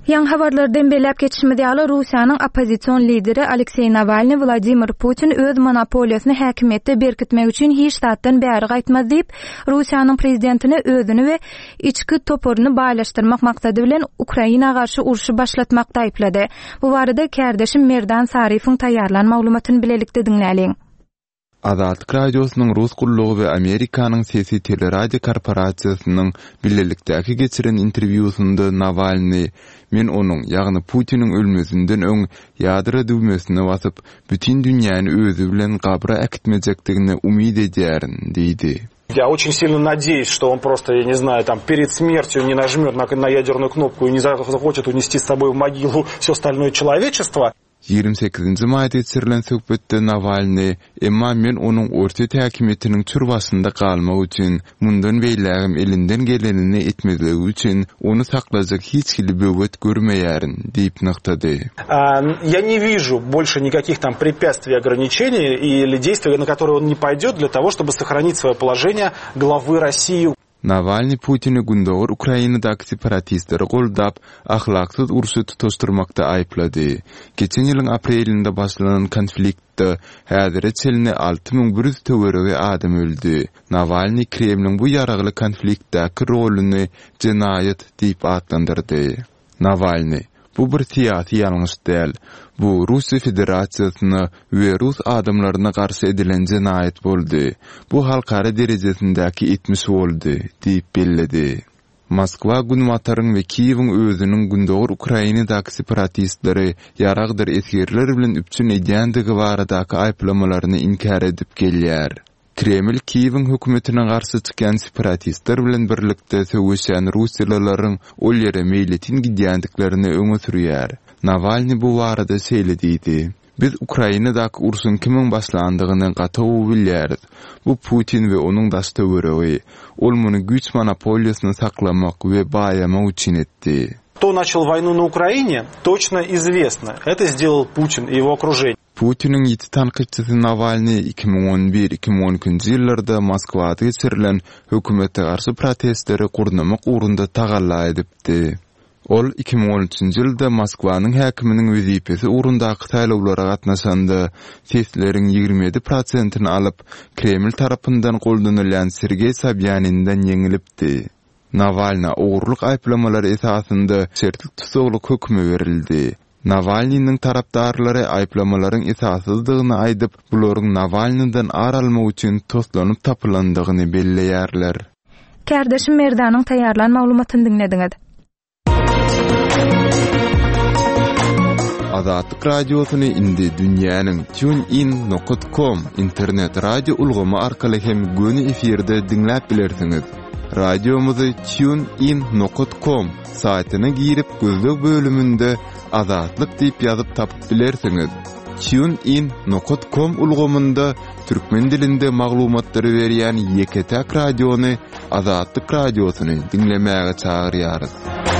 Yan habarlardan belläp geçişmede ýaly Russiýanyň opozisiýon lideri Aleksey Navalny Vladimir Putin öz monopoliýasyny häkimetde berkitmek üçin hiç zatdan bäri gaýtmaz diýip Russiýanyň prezidentine özüni we içki toporuny baýlaşdyrmak maksady bilen Ukraina garşy uruşy başlatmakda aýplady. Bu barada kärdeşim Merdan Sarifoň taýýarlan maglumatyny bilelikde dinläliň. Azatlyk radiosynyň Rus gullugy we Amerikanyň sesi teleradio korporasiýasynyň birlelikdäki geçiren interwýusynda Navalny men onuň ýagny Putiniň ölmesinden öň ýadra düwmesine basyp bütün dünýäni özü bilen gabra äkitmejekdigine umyd edýärin diýdi. Я очень сильно надеюсь, что он просто, я не знаю, там перед смертью не нажмет на ядерную кнопку и не захочет унести с собой в могилу все остальное человечество. 28-nji maýda geçirilen söhbetde Navalny, emma men onuň orta häkimetiniň türbasynda galmak üçin, mundan beýlägim elinden gelenini etmezligi üçin onu saklajak hiç kili böwet görmeýärin diýip nyktady. Я не вижу больше никаких там препятствий, ограничений или действий, на которые он не пойдет для того, чтобы сохранить свое положение главы России. Navalny Putin'i gündäwir Ukrainadaky separatistleri goldap, ahlaksyz uruşy tutuşdurmakda aýplady. Geçen ýylyň aprelinde başlanan konfliktde häzire çeline 6100 töweregi adam öldü. Navalny Kremliň bu ýaragly konfliktdäki roluny jenaýat diýip adlandyrdy. Navalny bu bir siyasi ýalňyş däl. Bu Russiýa Federasiýasyna we Rus adamlaryna garşy edilen jenaýat boldy. Bu halkara derejesindäki etmiş boldy diýip belledi. Moskwa Gunmataryň we Kiýewiň özüniň gündäwir Ukrainadaky separatistleri ýaragdyr esgirler bilen üpçün edýändigi baradaky aýplamalaryny inkar edip gelýär. Kreml Kiýewiň hökümetine garşy çykan separatistler bilen birlikde söwüşen Russiýalaryň ol ýere meýletin gidýändiklerini öňe sürýär. Navalny bu barada seýlediydi. Biz Ukrainadaky uruşyň kimin başlandygyny gataw bilýäris. Bu Putin we onuň daştöweregi. Ol muny güç monopoliýasyny saklamak we baýamak üçin etdi. Кто начал войну на Украине, точно известно. Это сделал Путин и его окружение. Putiniň ýeti tanqidçisi Navalny 2011-2012 ýyllarda Moskwada geçirilen hökümete garşy protestleri gurnamak uğrunda tagalla edipdi. Ol 2013-nji ýylda Moskwanyň häkiminiň wezipesi uğrundaky saýlawlara gatnaşanda sesleriň 27%-ni alyp Kreml tarapyndan goldanılan Sergey Sobyanindan ýeňilipdi. Navalny ogurluk aýplamalary esasynda sertlik tutukluk hökmi berildi. Navalnyň tarapdarlary aýplamalaryň esassyzdygyny aýdyp, bularyň Navalnydan aralmak üçin toslanyp tapylandygyny belleýärler. Kärdeşim Merdanyň taýýarlan maglumatyny dinlediňiz. Azatlyk radiosyny indi dünýäniň tunein.com internet radio ulgamy arkaly hem göni efirde dinläp bilersiňiz. Radiomuzy tunein.com saýtyna girip gözlük bölümünde Azatlyk diýip ýazyp tapyp bilersiňiz. tunein.com ulgamynda türkmen dilinde maglumatlary berýän Yeketek radiony, Azatlyk radiosyny dinlemäge çagyrýarys.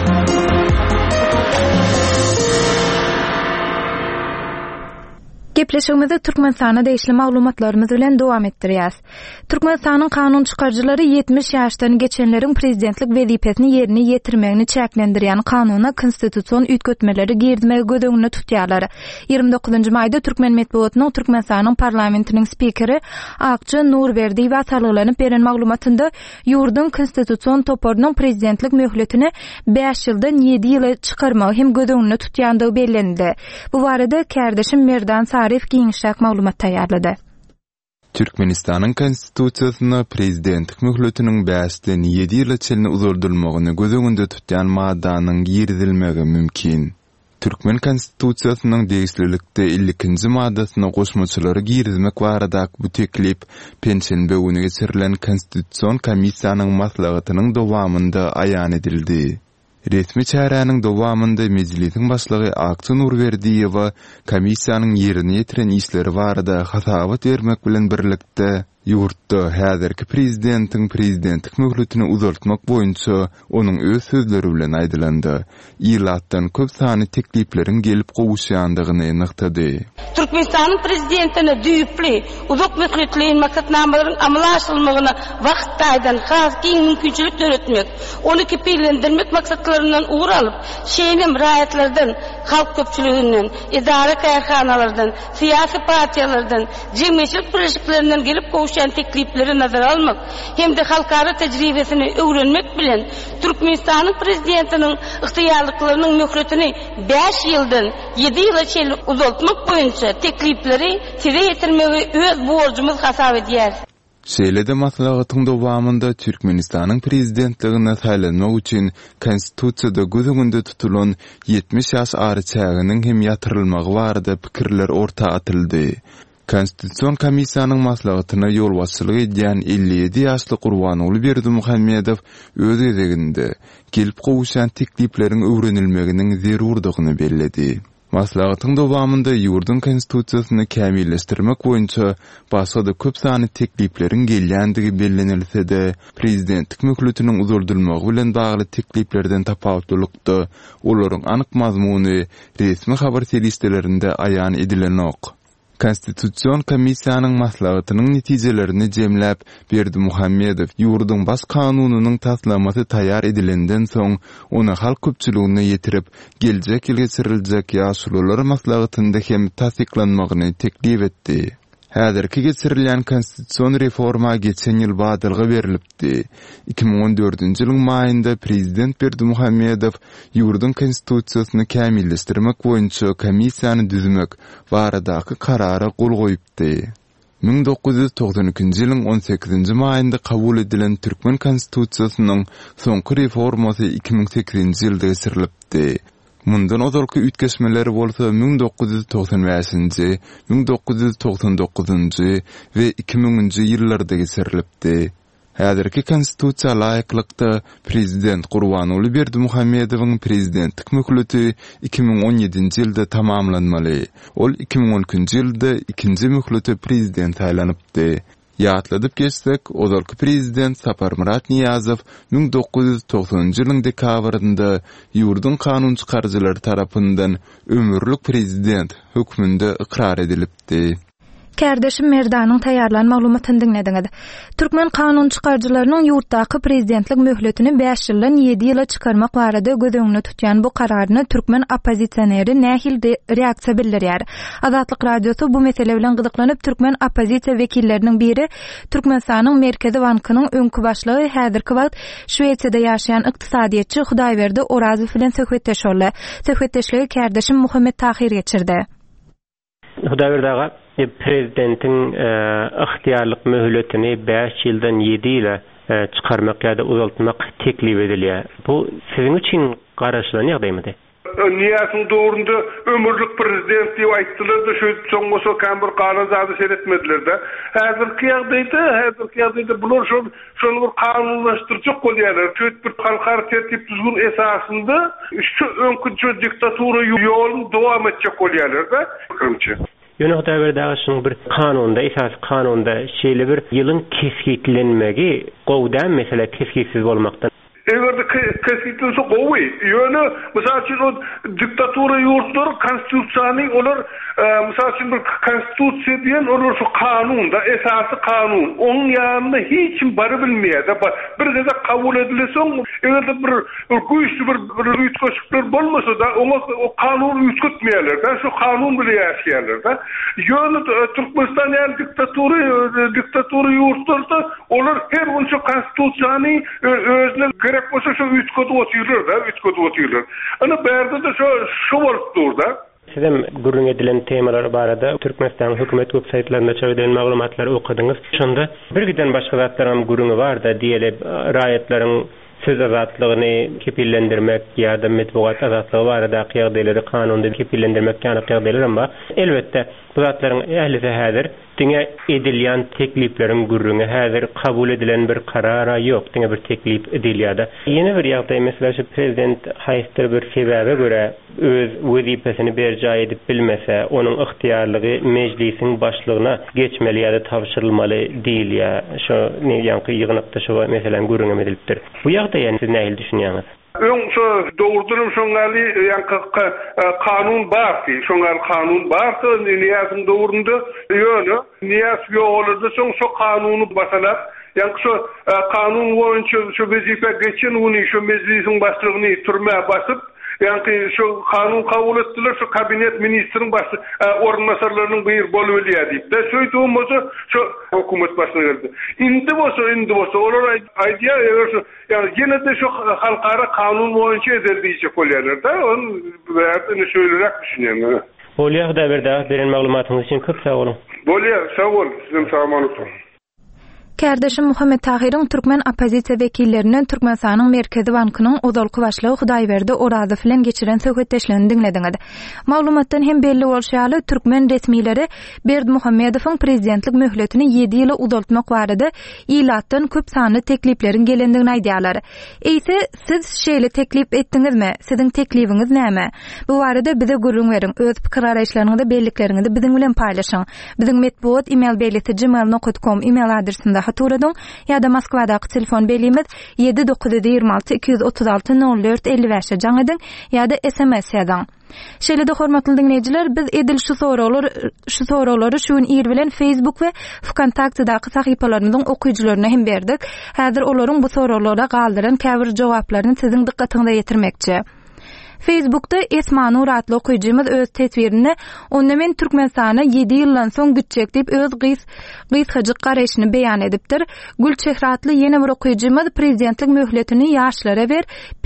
Gepleşigimizi Türkmenistana değişli maglumatlarymyz bilen dowam etdirýäs. Türkmenistanyň kanun çykarjylary 70 ýaşdan geçenleriň prezidentlik wezipesini ýerine ýetirmegini çäklendirýän kanuna konstitusiýon üýtgetmeleri girdimegi gödöňüne tutýarlar. 29-njy maýda Türkmen medeniýetiniň Türkmenistanyň parlamentiniň spikeri Akçy Nurberdiýew sarlylanyp beren maglumatynda ýurdun konstitusiýon toporunyň prezidentlik möhletini 5 ýyldan 7 ýyla çykarmagy hem gödöňüne tutýandygy bellendi. Bu barada kärdeşim Merdan Sarif giňişlik maglumat taýýarlady. Türkmenistanyň konstitusiýasyna prezidentlik möhletiniň 5-den 7 ýyla çelini uzardylmagyny gödöňünde tutýan maddanyň girdilmegi mümkin. Türkmen konstitusiýasynyň degişlilikde 50-nji maddasyna goşmaçylary girdilmek baradaky bu teklip pensiýa günü geçirilen konstitusiýon komissiýanyň maslahatynyň dowamynda aýan edildi. Resmi çäräniň dowamynda mejlisiň başlygy Akçy Nurberdiýew komissiýanyň ýerine ýetiren işleri barada hasabat bermek bilen birlikde Ýurtda häzirki prezidentlik möhletini uzaltmak boýunça onuň öz sözleri bilen aýdylandy. Ilatdan köp sany tekliplerin gelip gowuşýandygyny nyktady. Türkmenistanyň prezidentine düýpli, uzak möhletliň maksatnamalaryň amala aşylmagyna wagt taýdan hasky mümkinçilik töretmek, onu kepillendirmek maksatlaryndan ugur alyp, şeýlem raýatlardan, halk köpçüliginden, idara kaýarhanalardan, siyasi partiýalardan, jemgyýetçilik birleşiklerinden gelip gowuşan teklipleri nazara almak hem de halkara tejribesini öwrenmek bilen Türkmenistanyň prezidentiniň ıhtiyarlyklarynyň möhletini 5 ýyldan 7 ýyla çeýle uzaltmak boýunça teklipleri size ýetirmegi öz borjumyz hasap edýär. Şeýle-de maslahatyň dowamında Türkmenistanyň prezidentligine saýlanmak üçin konstitusiýada gözüňde tutulan 70 ýaş ary çäginiň hem ýatyrylmagy barada pikirler ortaga atyldy. Konstitusiýon komissiýanyň maslahatyna ýol başçylyk edýän 57 ýaşly Gurbanoğlu Berdimuhammedow öz gezeginde gelip gowuşan tekliplerin öwrenilmeginiň zerurdygyny belledi. Maslahatyň dowamında ýurdun konstitusiýasyny kämilleşdirmek boýunça başga-da köp sany tekliplerin gelýändigi bellenilse-de, prezidentlik möhletiniň uzaldylmagy bilen bagly tekliplerden tapawutlykda olaryň anyk mazmuny resmi habar seriýetlerinde aýan edilen ok. Konstitusiýon komissiýanyň maslahatynyň netijelerini jemläp Berdimuhammedow ýurdun bas kanunynyň taslamasy taýýar edilenden soň onu halk köpçüligine ýetirip geljek ýyl geçiriljek ýaşulylar maslahatynda hem tasdiklanmagyny teklip etdi. Häzirki geçirilen konstitusiýon reforma geçen ýyl badylga berilipdi. 2014-nji ýylyň maýynda prezident Berdimuhammedow ýurdun konstitusiýasyny kämilleşdirmek boýunça komissiýany düzmek baradaky karara gol goýupdy. 1992-nji ýylyň 18-nji maýynda kabul edilen Türkmen konstitusiýasynyň soňky reformasy 2008-nji ýylda geçirilipdi. Mundan ozalky ütgeşmeleri bolsa 1995-nji, 1999-njy we 2000-njy ýyllarda geçirilipdi. Häzirki konstitusiýa laýyklykda prezident Gurbanoğlu Berdimuhammedowyň prezidentlik möhleti 2017-nji ýylda tamamlanmaly. Ol 2012-nji ýylda ikinji möhleti prezident aýlanypdy. Ýatladyp geçsek, ozalky prezident Saparmurat Niýazow 1990-njy ýylyň dekabrynda ýurdun kanun çykarjylary tarapyndan ömürlük prezident hökmünde ikrar edilipdi. Kärdeşim Merdanyň taýýarlan maglumatyny dinlediňiz. Türkmen kanun çykarjylarynyň ýurtdaky prezidentlik möhletini 5 ýyldan 7 ýyla çykarmak barada gözüňde tutýan bu kararyny türkmen oppozisioneri nähil reaksiýa bildirýär. Azatlyk radiosu bu mesele bilen gyzyklanyp türkmen oppozisiýa wekilleriniň biri Türkmenistanyň Merkezi Bankynyň öňkü başlygy häzirki wagt Şweýçiýada ýaşaýan ykdysadyýetçi Hudaýberdi Orazow bilen söhbetleşýärler. Söhbetleşigi kärdeşim Muhammed Tahir geçirdi. Hudaýberdi prezidentin ihtiyarlyk möhletini 5 ýyldan 7 ýyla çykarmak ýa-da uzaltmak teklip edilýär. Bu siziň üçin garaşlan ýagdaýmydy? Niýasyň dogrunda ömürlük prezident diýip aýtdylar da, şu soňgoso bir kanunzady seretmediler-de. Häzirki ýagdaýda bular şonu bir kanunlaşdyrjak bolýarlar. Bir halkara tertip düzgün esasynda şu öňkü diktatura ýoluny dowam etjek bolýarlar-da. Ýöne Hudaýberdi bir kanunda, esas kanunda şeýle bir ýylyň keskitlenmegi gowdan mesele keskitsiz bolmakdan. Egerde keskitlense gowy. Ýöne mysal üçin o diktatura ýurtlary konstitusiýany olar mysal üçin bir konstitusiýa diýen olar şu kanunda, esasy kanun. Onuň ýanyna hiç kim bary bilmeýär. Bir geze kabul edilesoň, egerde bir güýçli bir üýtgeçlikler bolmasa da o kanuny üýtgetmeýärler. Şu kanun bilen ýaşaýarlar. Ýöne Türkmenistan ýa diktatura ýurtlarda olar her günçe konstitusiýany özüne gerek bolsa şu üýtgedip oturýarlar. Ana berde de şu bolup durda. Sizem gurrun edilen temalar barada Türkmenistan hökümet websaytlarynda çap edilen maglumatlary okudyňyz. Şonda bir giden başga zatlaryň gurrunu bar da diýelip raýatlaryň söz azatlygyny kepillendirmek ýa-da medeniýet azatlygy barada ýagdaýlary kanunda kepillendirmek ýa-da ýagdaýlar, elbetde bu zatlaryň ählisi häzir diňe edilýän tekliplerin gürrüňi häzir kabul edilen bir karara ýok, diňe bir teklip edilýärdi. Ýene bir ýagdaý mesela şu prezident haýsty bir sebäbe görä öz wezipesini berja edip bilmese, onuň ixtiyarlygy meclisiň başlygyna geçmeli ýa-da tapşyrylmaly diýilýär. Şu ýanky ýygnykda şu meselem gürrüňe edilipdir. Bu ýagdaýa siz näme düşünýäňiz? Şu doğrudurum şoňaly kanun barky, şoňal kanun barky, niýasyň doğrunda ýöne, niýas ýoğulurda şu kanuny basalap, ýa-ni şu kanun boýunça şu wezipe geçen uny şu meclisiň başlygyny türmäge basyp, ýa-ni şu kanun kabul etdiler, şu kabinet ministriň baş ornmasarlarynyň bir bolup ölýär diýip. De söýdüm bolsa şu hökümet başlygy geldi. Indi bolsa olar aýdýar, şu ýani ýene de şu halkara kanun boýunça edildiýse bolýarlar da, onu bärini söýlerek düşünýän. Bolýar da beren maglumatyňyz üçin köp sag bolun. Bolýar, sag bol, sizin salamatlyk. Kärdeşim Muhammed Tahiryň Türkmen opozisiýa wekillerinden Türkmenistanyň Merkezi Bankynyň ozalky başlygy Hudaýberdi Orazy bilen geçiren söhbetdeşlerini dinlediňiz. Maglumatdan hem belli bolşaly Türkmen resmiýleri Berdimuhammedowyň prezidentlik möhletini 7 ýyla uzaltmak barada ilatdan köp sanly teklipleriň gelendigini aýdýarlar. Eýse siz şeýle teklip etdiňizmi? Siziň teklibiňiz näme? Bu barada bize gurrun beriň. Öz pikir araýşlaryňyzda belliklerinizi biziň bilen paýlaşyň. Biziň medpuat email beýleti gmail.com email adresinde haturadyň ýa-da Moskwadaky telefon belimiz 796-236-04-55 jaň ediň ýa-da SMS ýazyň. Şeýle-de hormatly dinleýijiler, biz edil şu soraglary şuň ýer bilen Facebook we Wkontaktedaky sahypalarymyzyň okuyjylaryna hem berdik. Häzir olaryň bu soraglara galdyran käbir jogaplaryny siziň dikkatiňize ýetirmekçi. Facebook'ta Esma Nur adly okuyjymyz öz tesbirini onda men Türkmenistana 7 ýyldan soň gitjek diýip öz gysgaçyk garaşyny beýan edipdir. Gülçehratly ýene bir okuyjymyz prezidentlik möhletini ýaşlara ber,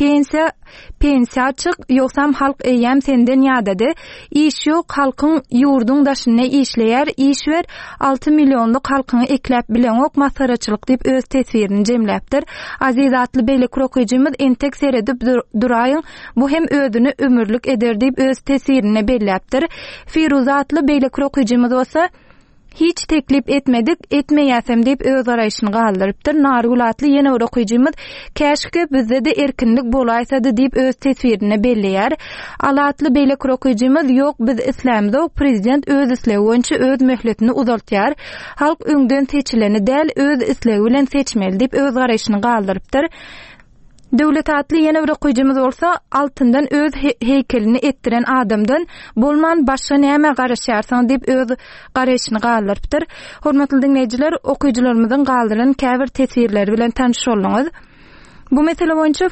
pensiya çyk, ýoksam halk eýem senden ýadady. İş ýok, halkyň ýurduň daşyna işleýär, iş ber, 6 milliónlyk halkyny ekläp bilen ok masaraçylyk diýip öz tesbirini jemläpdir. Aziz adly beýle okuyjymyz entek seredip duraýyn, bu hem özüni ömürlük eder diýip öz tesirine belläpdir. Firuza adly beýle okuyjymyz bolsa hiç teklip etmedik, etmeýäsem diýip öz araýşyny galdyrypdyr. Nargul adly ýene bir okuyjymyz käşke bizde de erkinlik bolaýsady diýip öz tesirine belleýär. Alatly beýle okuyjymyz ýok, biz islämde prezident öz islewi boýunça öz möhletini uzaltýar. Halk öňden seçileni däl öz islewi bilen seçmeli diýip öz araýşyny galdyrypdyr. Döwlet atly ýene bir okuyjymyz bolsa altyndan öz heykelini etdiren adamdan bolman başga näme garaşýarsyň diýip öz garaşyny galdyrypdyr. Hormatly dinleýijiler, okuyjylarymyzyň galdyran käbir tesirleri bilen tanış bolýaňyz. Bu mesele boýunça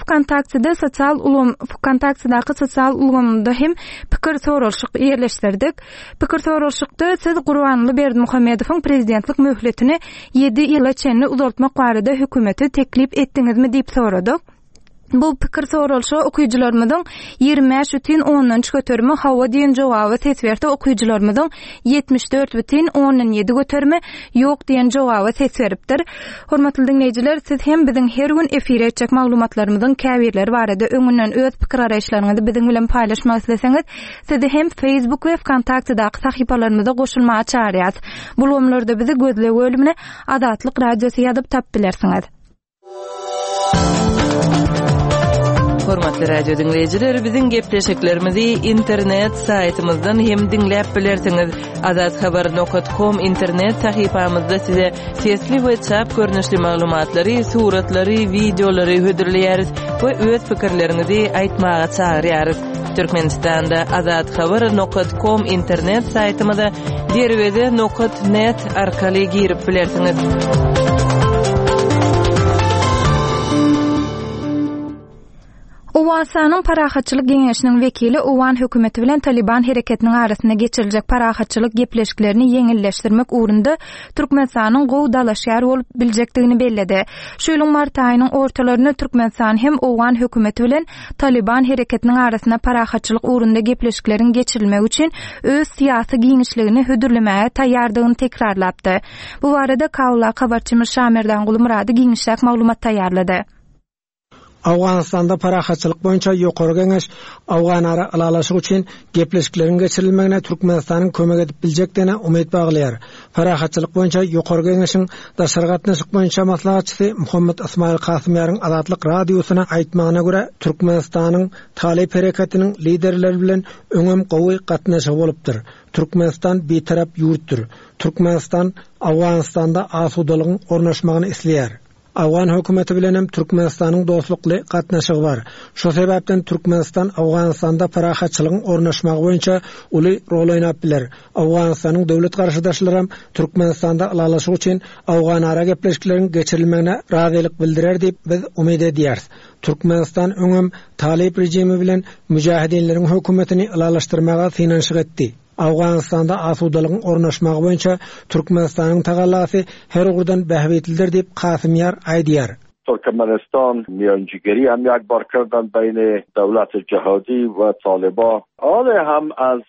Wkontaktedaky sosial ulgamda hem pikir sorulşyk ýerleşdirdik. Pikir sorulşykda siz Gurbanly Berdimuhammedowyň prezidentlik möhletini 7 ýyla çenli uzaltmak barada hökümeti teklip etdiňizmi diýip soradyk. Bu pikir sorulşy okuyjylarymyzyň 25,10 göterme hawa diýen jogaby tesbirde okuyjylarymyzyň 74,17 göterme ýok diýen jogaby tesbiripdir. Hormatly dinleýijiler, siz hem biziň her gün efire etjek maglumatlarymyzyň käbirleri barada öňünden öz pikir araýşlaryňyzy biziň bilen paýlaşmak isleseňiz, sizi hem Facebook we Wkontaktedaky sahypalarymyza goşulmaga çağırýas. Bu bölümlerde bizi gözle bölümine Adatlyk radiosy ýazyp tap bilersiňiz. Hormatly radio dinleyijiler, biziň gepleşiklerimizi internet saytymyzdan hem dinläp bilersiňiz. azathabar.com internet sahypamyzda size sesli we çap görnüşli maglumatlary, suratlary, videolary hödürleýäris we öz pikirlerinizi aýtmaga çağırýarys. Türkmenistanda azathabar.com internet saytymyza derwede.net arkaly girip bilersiňiz. Owasanyň parahatçylyk geňeşiniň wekili Owan hökümeti bilen Taliban hereketiniň arasynda geçiriljek parahatçylyk gepleşiklerini ýeňilleşdirmek ugrunda Türkmenistanyň gowy dalaşýar bolup biljekdigini belledi. Şoýlyň mart aýynyň ortalaryna Türkmenistan hem Owan hökümeti bilen Taliban hereketiniň arasynda parahatçylyk ugrunda gepleşiklerin geçirilmegi üçin öz syýasy giňişligini hödürlemäge taýýardygyny tekrarlapdy. Bu barada Kawla habarçymyz Şamerdan Gulmurady giňişlik maglumat taýýarlady. Awganistanda parahatçylyk boýunça ýokary geňeş Awgan ara alalaşyk üçin gepleşiklerin geçirilmegine Türkmenistanyň kömek edip biljekdigine umyt baglaýar. Parahatçylyk boýunça ýokary geňeşiň daşary gatnaşyk boýunça maslahatçysy Muhammed Ismail Kasymýaryň Azatlyk radiosyna aýtmagyna görä Türkmenistanyň Talip hereketiniň liderleri bilen öňem gowy gatnaşyk bolupdyr. Türkmenistan betarap ýurtdur. Türkmenistan Awganistanda asudalygyň ornaşmagyny isleýär. Awgan hökümeti bilen hem Türkmenistanyň dostlukly gatnaşygy bar. Şo sebäpden Türkmenistan Awganistanda parahatçylygyň ornaşmagy boýunça uly rol oýnap biler. Awganistanyň döwlet garşydaşlary hem Türkmenistanda alalaşyk üçin Awgan ara gepleşiklerin geçirilmegine razylyk bildirer diýip biz umyt edýäris. Türkmenistan öňem Talip rejimi bilen müjahidinleriň hökümetini alalaşdyrmaga synanşyk etdi. Awganistanda asudalygyň ornaşmagy boýunça Türkmenistanyň tagallasy her gurdan behbetildir diýip Kasymýar aýdýar. ترکمنستان میانجیگری هم یک بار کردن بین دولت جهادی و طالبان. آنها هم از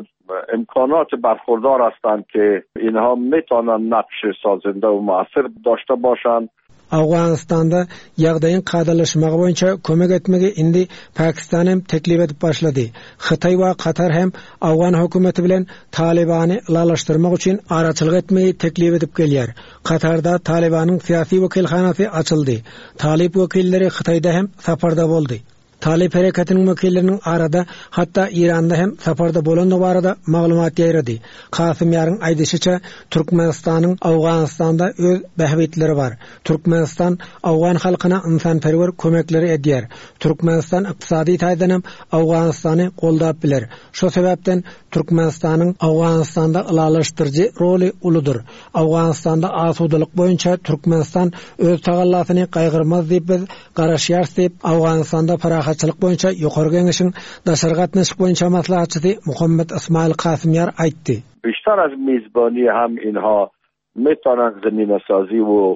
امکانات برخوردار هستند که اینها میتونن نقش سازنده و مؤثر داشته باشند. Awganistanda ýagdaýyň gadalaşmagy boýunça kömek etmegi indi Pakistan hem teklip edip başlady. Xitay we Katar hem Awgan hökümeti bilen Talibany alalaşdyrmak üçin araçylyk etmegi teklip edip gelýär. Katarda Talibanyň syýasy wekilhanasy açyldy. Talip wekilleri Xitayda hem saparda boldy. Talip hereketiniň wekilleriniň arada hatta Iranda hem saparda bolan barada maglumat ýaýrady. Kasymýaryň aýdysyça Türkmenistanyň Awganistanda öz behbetleri bar. Türkmenistan Awgan halkyna insanperwer kömekleri edýär. Türkmenistan ykdysady taýdan hem Awganistany goldap biler. Şo sebäpden Türkmenistanyň Awganistanda alalaşdyrjy roli uludur. Awganistanda asudalyk boýunça Türkmenistan öz tagallasy gaýgyrmaz diýip biz garaşýar diýip Awganistanda parahatçylyk boýunça ýokary geňeşiň daşary gatnaşyk boýunça maslahatçysy Muhammed Ismail Kasymýar aýtdy. بیشتر از میزبانی هم اینها میتونن زمینه سازی و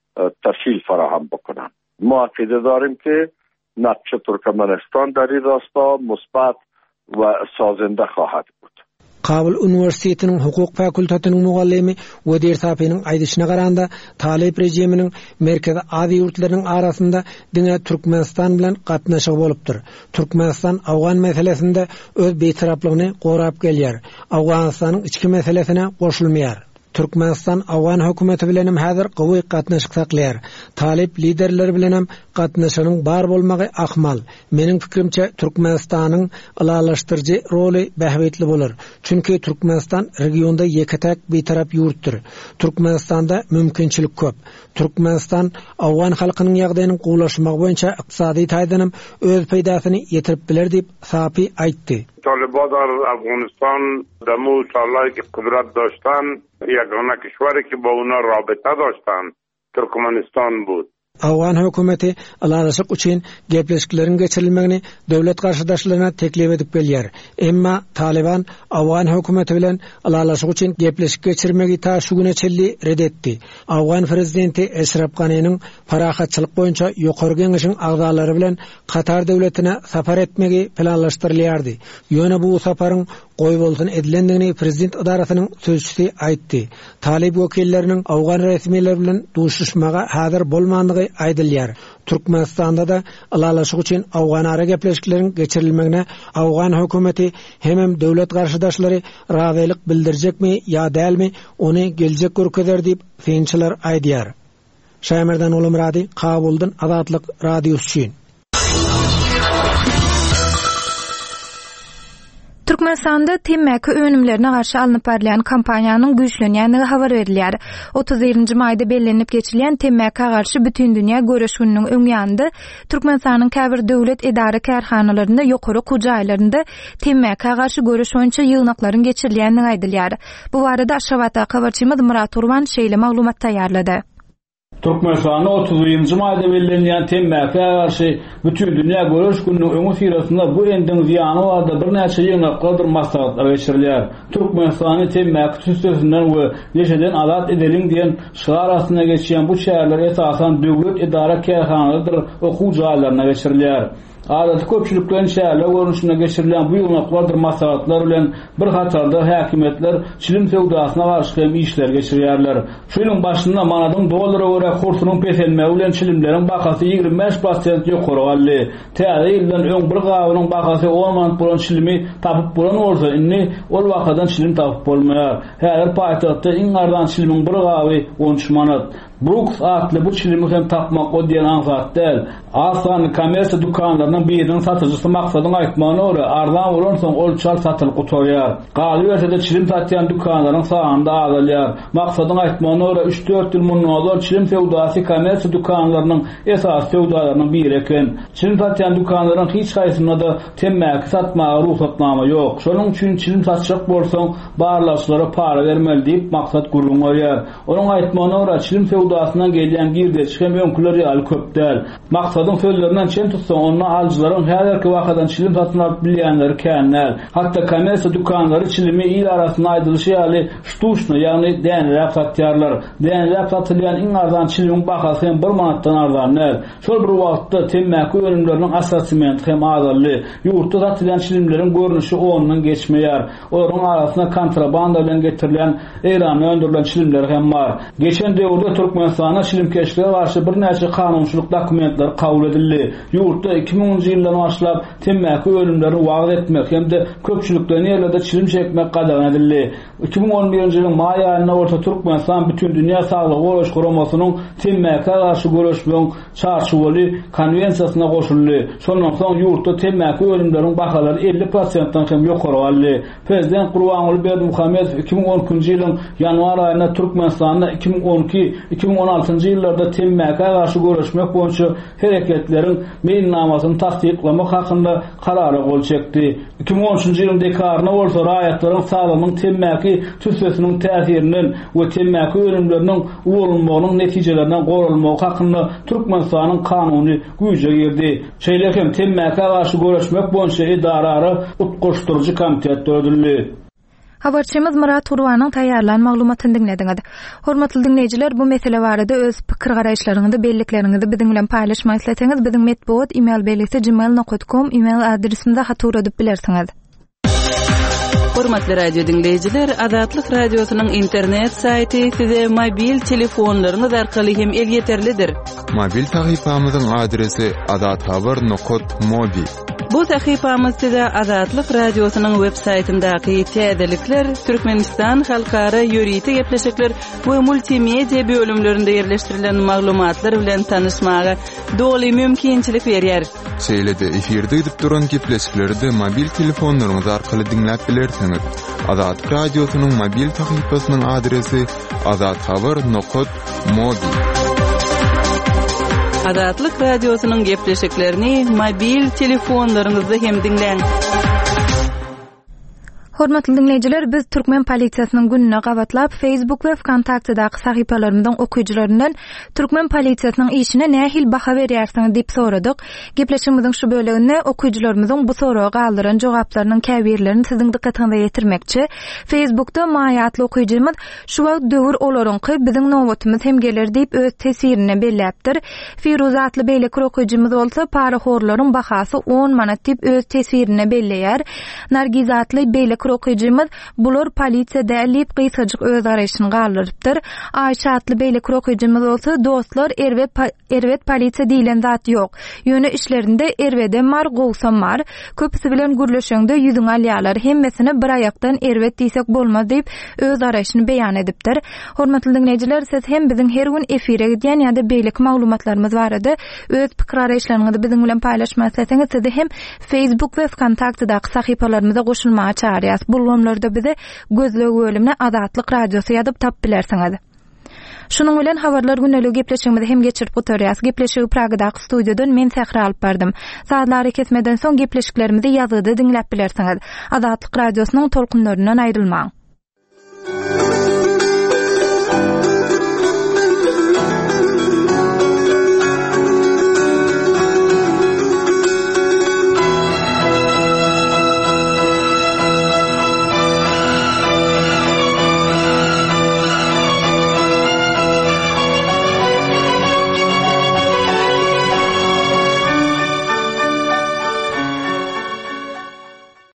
تشکیل فراهم بکنن. ما عقیده داریم که نقش ترکمنستان در این راستا مثبت و سازنده خواهد بود. Kabul Üniversitetining hukuk fakültetiniň mugallimi Wedir Sapining aýdyşyna garanda Talip rejiminiň Merkezi Aziýa ýurtlarynyň arasynda diňe Türkmenistan bilen gatnaşygy bolupdyr. Türkmenistan Awgan meselesinde öz beýtaraplygyny gorap gelýär. Awganistanyň içki meselesine goşulmaýar. Türkmenistan Awgan hökümeti bilen hem häzir gowy gatnaşyk saklaýar. Talip liderleri bilen hem gatnaşygyň bar bolmagy ahmal. Meniň pikirimçe Türkmenistanyň alalaşdyrjy roli behbetli bolar. Çünki Türkmenistan regionda ýeketek beýtarap ýurtdur. Türkmenistanda mümkinçilik köp. Türkmenistan Awgan halkynyň ýagdaýyny gowlaşmagy boýunça ykdysady taýdan hem öz peýdasyny ýetirip biler diýip Sapi aýtdy. طالبان در افغانستان دمو سالایی که قدرت داشتن یگانه کشوری که با اونا رابطه داشتن ترکمنستان بود. Awgan hökümeti alalaşyk üçin gepleşiklerin geçirilmegini döwlet garşydaşlaryna teklip edip gelýär. Emma Taliban Awgan hökümeti bilen alalaşyk üçin gepleşik geçirmegi ta şu güne çelli redetdi. Awgan prezidenti Eşref Ganinyň parahatçylyk boýunça ýokary geňeşiň agzalary bilen Katar döwletine sapar etmegi planlaşdyrylýardy. Ýöne bu saparyň goý bolsun edilendigini prezident idarasynyň sözçüsi aýtdy. Talip wekilleriniň Awgan resmiýetleri bilen duşuşmaga häzir bolmandygy aýdylýar. Türkmenistanda da alalaşyk üçin Awgan ara gepleşiklerin geçirilmegine Awgan hökümeti hem döwlet garşydaşlary razylyk bildirjekmi ýa dälmi ony geljek görkezler diýip synçylar aýdýar. Şaýmerden Ulum Radi, Kabuldan Azatlyk radiosu üçin. Türkmenistanda temmäki önümlerine garşy alınıp berilen kampaniýanyň güýçlenýänligi habar berilýär. 30 maýda bellenip geçirilýän temmäki garşy bütün dünýä göreş gününiň öňýände Türkmenistanyň käbir döwlet edara kärhanalarynda ýokary kujaýlarynda temmäki garşy göreş boýunça ýygnaklaryň geçirilýänligi aýdylýar. Bu barada Aşgabatda habarçymyz Murat Urban şeýle maglumat taýýarlady. Türkmenistan'da 30. maýda bellenýän temmäki garşy bütün dünýä göreş gününiň öňü sirasynda bu endiň ziýany barda bir näçe ýygnaklar maslahatlar geçirilýär. Türkmenistany temmäki tüsdesinden we ýeşeden azat edeliň diýen şiar astyna geçýän bu şäherler esasan döwlet edara kärhanalaryndadyr, okuw jaýlaryna geçirilýär. Adaty köpçülükden şäherler görnüşine geçirilen bu ýylnaklardyr maslahatlar bilen bir hatarda häkimetler çilim sewdasyna garşy hem işler geçirýärler. Şu ýylyň başynda manadyň dollara görä kursunyň peselmegi bilen çilimleriň bakasy 25% ýokary galdy. Täze ýyldan öň bir gabynyň bakasy 10 manat bolan çilimi tapyp bolan bolsa, inni ol wakadan çilim tapyp bolmaýar. Häzir paýtagtda iň ardan çilimiň bir gaby 13 manat. Brooks adlı bu çilimi hem tapmak o diyen ansat değil. Asan komersiya dukanlarının birinin satıcısı maksadını aytmağına öre ardan olan son olçal satılık kuturyar. Qalı versede çilim satyan dukanların sağında ağalyar. Maksadını aytmağına öre 3-4 yıl munnadan çilim sevdası komersiya dukanlarının esas sevdalarının bir eken. Çilim satyan dukanların hiç kaysında da temmäki satmağa ruhsatnama yok. Şonun üçün çilim satacak bolsan barlaşlara para vermeli deyip maksat gurulmaýar. Onun aytmağına öre çilim sevdasından gelýän girde çıkan öňküleri al köpdäl. Maksadyň sözlerinden çen tutsa onu alıcıların häzirki wakadan çilim satyn alyp bilýänleri känäl. Hatda komersiya dukanlary çilimi il arasynda aýdylşy ýaly ştuşna ýagny dänlep satýarlar. Dänlep satylýan iň ardan çilimiň bakasy 1 manatdan ardanlar. Şol bir wagtda temmäki önümleriniň assortimenti hem azally. Ýurtda satylýan çilimleriň görnüşi ondan geçmeýär. Olaryň arasynda kontrabanda bilen getirilen Eýranda öndürilen çilimler hem bar. Geçen döwürde Türkmenistana çilimkeşliğe garşy bir näçe kanunçylyk dokumentler kabul edildi. Ýurtda 2010-njy ýyldan başlap temmäki ölümleri wagt etmek hemde köpçülükden ýerlerde çilim çekmek gadan edildi. 2011-nji ýylyň may aýyna orta Türkmenistan bütün dünýä saglyk golaş guramasynyň temmäki garşy görüşmeň çarşuwaly konwensiýasyna goşuldy. Şondan soň ýurtda temmäki ölümleriň bahalary 50%-dan hem ýokary aldy. Prezident Gurbanuly Berdimuhammedow 2012-nji ýylyň ýanwar aýynda Türkmenistanda 2016-njy ýyllarda temmäki garşy görüşmek boýunça hereketleriň meýilnamasyny tasdiklamak hakynda karary gol çekdi. 2013-njy ýylyň dekabrynda bolsa raýatlaryň saglygynyň temmäki tüsesiniň täsirinden we temmäki ölümleriniň uwulmagynyň netijelerinden gorulmagy hakynda Türkmenistanyň kanuny güýje girdi. Şeýle hem temmäki garşy görüşmek boýunça edarary utguşdurjy komitet töredildi. Habarçymyz Murat Turwanyň taýýarlan maglumatyny dinlediňiz. Hormatly dinleýijiler, bu mesele barada öz pikir garaýşlaryňyzy, bellikleriniňizi biziň bilen paýlaşmak isleseňiz, biziň medpuat email belgisi gmail.com email adresimizde hatur edip bilersiňiz. Hormatly radio dinleýijiler, Adatlyk radiosynyň internet saýty size mobil telefonlaryňyz arkaly hem el ýeterlidir. Mobil tahypamyzyň adresi adathabar.mobi. Bu sahypamyz size Adatlyk radiosynyň web saýtyndaky täzelikler, Türkmenistan halkara ýöriti gepleşikler we multimedia bölümlerinde ýerleşdirilen maglumatlar bilen tanyşmaga doly mümkinçilik berýär. Şeýlede efirde edip duran gepleşikleri mobil telefonlaryňyz arkaly dinläp bilersiňiz. Adatlyk radiosynyň mobil tahypasynyň adresi adathabar.mobi. Adatlyk radiosynyň gepleşiklerini mobil telefonlaryňyzda hem dinleň. Hormatly dinleýijiler, biz Türkmen polisiýasynyň gününe gabatlap Facebook we Kontaktdaky sahypalarymyzdan okuwçylaryndan Türkmen polisiýasynyň işine nähil baha berýärsiňiz diýip soradyk. Gepleşigimiziň şu böleginde okuwçylarymyzyň bu soraga galdyran jogaplarynyň käbirlerini siziň dikkatiňize ýetirmekçi. Facebookda maýatly okuwçymyz şu wagt döwür olaryňky biziň nowatymyz hem gelir diýip öz tesirini belläpdir. Firuz atly beýleki okuwçymyz bolsa paraxorlaryň bahasy 10 manat diýip öz tesirini belleýär. Nargiz atly beýleki okuyjymyz bular polisiýa dälip gysgaçyk öz garaýşyny galdyrypdyr. Aýşa atly beýleki okuyjymyz bolsa dostlar erwet polisiýa diýilen zat ýok. Ýöne işlerinde erwede mar gowsam mar. Köpüsi bilen gürleşende ýüzüň alýarlar. Hemmesini bir aýakdan erwet diýsek bolmaz diýip öz garaýşyny beýan edipdir. Hormatly dinleýijiler, siz hem biziň her gün efire gidýän ýa-da beýleki maglumatlarymyz barada öz pikir garaýşlaryňyzy biziň bilen paýlaşmak isteseňiz, sizi hem Facebook we Kontaktdaky sahypalarymyza goşulmaga çağırýar. Bulgamlarda bize gözlög bölümine Adatlyk radiosu ýazyp tap bilersiňiz. Şunun bilen habarlar güneligi gepleşigimizi hem geçirip gotarýas. Gepleşigi Pragadaky studiýadan men Sähra alyp bardym. Saatlary kesmeden soň gepleşiklerimizi ýazyda dinläp bilersiňiz. Adatlyk radiosynyň tolkunlarynyň aýrylmaň.